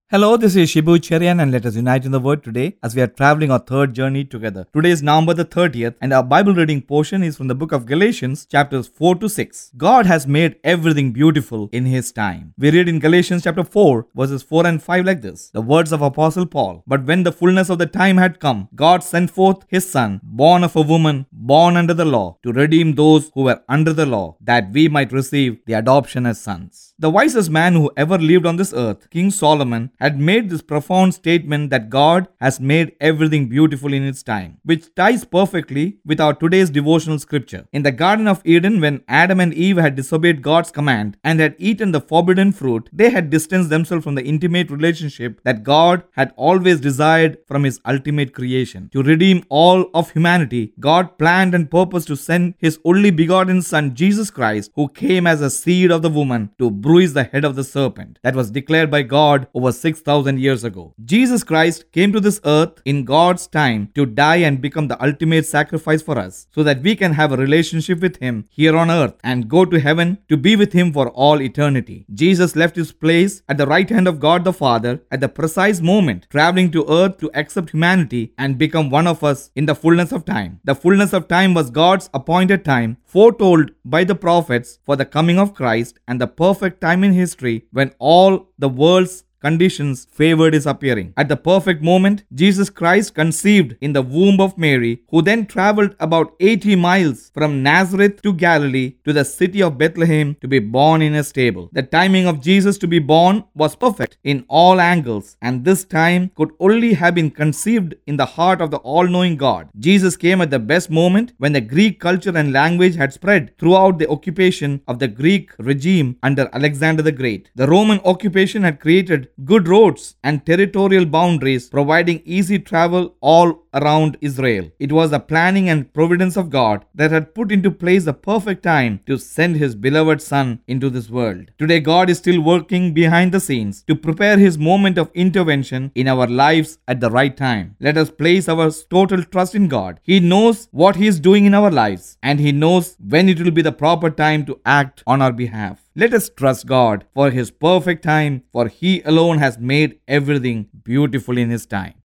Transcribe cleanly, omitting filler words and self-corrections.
Hello, this is Shibu Cherian and let us unite in the word today as we are traveling our third journey together. Today is November the 30th and our Bible reading portion is from the book of Galatians chapters 4 to 6. God has made everything beautiful in His time. We read in Galatians chapter 4 verses 4 and 5 like this. The words of Apostle Paul. But when the fullness of the time had come, God sent forth His Son, born of a woman, born under the law, to redeem those who were under the law, that we might receive the adoption as sons. The wisest man who ever lived on this earth, King Solomon, had made this profound statement that God has made everything beautiful in its time, which ties perfectly with our today's devotional scripture. In the Garden of Eden, when Adam and Eve had disobeyed God's command and had eaten the forbidden fruit, they had distanced themselves from the intimate relationship that God had always desired from His ultimate creation. To redeem all of humanity, God planned and purposed to send His only begotten Son, Jesus Christ, who came as a seed of the woman to bruise the head of the serpent. That was declared by God over 6,000 years ago. Jesus Christ came to this earth in God's time to die and become the ultimate sacrifice for us so that we can have a relationship with Him here on earth and go to heaven to be with Him for all eternity. Jesus left His place at the right hand of God the Father at the precise moment, traveling to earth to accept humanity and become one of us in the fullness of time. The fullness of time was God's appointed time, foretold by the prophets for the coming of Christ, and the perfect time in history when all the world's conditions favored His appearing. At the perfect moment, Jesus Christ conceived in the womb of Mary, who then traveled about 80 miles from Nazareth to Galilee to the city of Bethlehem to be born in a stable. The timing of Jesus to be born was perfect in all angles, and this time could only have been conceived in the heart of the all-knowing God. Jesus came at the best moment when the Greek culture and language had spread throughout the occupation of the Greek regime under Alexander the Great. The Roman occupation had created good roads and territorial boundaries, providing easy travel all around Israel. It was the planning and providence of God that had put into place the perfect time to send His beloved Son into this world. Today, God is still working behind the scenes to prepare His moment of intervention in our lives at the right time. Let us place our total trust in God. He knows what He is doing in our lives, and He knows when it will be the proper time to act on our behalf. Let us trust God for His perfect time, for He alone has made everything beautiful in His time.